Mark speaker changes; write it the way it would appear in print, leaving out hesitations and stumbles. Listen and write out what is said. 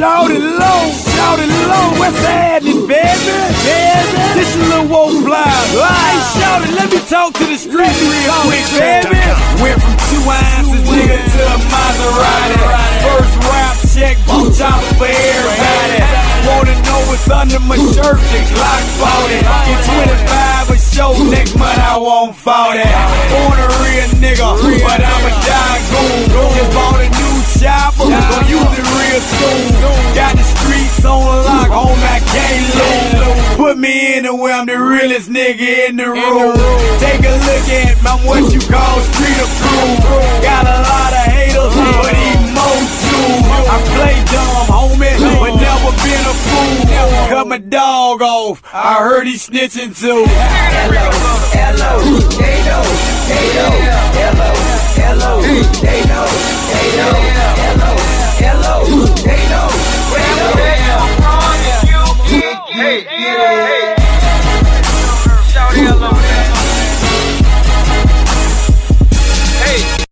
Speaker 1: Shout it low, what's happening, baby? This is Lil Woe Fly. Hey, shout it, let me talk to the street real quick, baby. Went from 2 ounces, nigga, to a Maserati. First rap check, boom chopper for everybody. Wanna know what's under my shirt? The Glock 40. Get 25 a show, next month I want 40. Born a real nigga, but I'm a dying goon. Just bought a new chopper, gon' use it real soon. Got the streets on lock, homie, I can't lose. Put me in where I'm the realest nigga in the room. Take a look at me, I'm what you call street approved. Got a lot of haters, but even more too. I play dumb, homie, but never been a fool. Cut my dog off, I heard he snitching too.
Speaker 2: Hello, they know, hello, they know,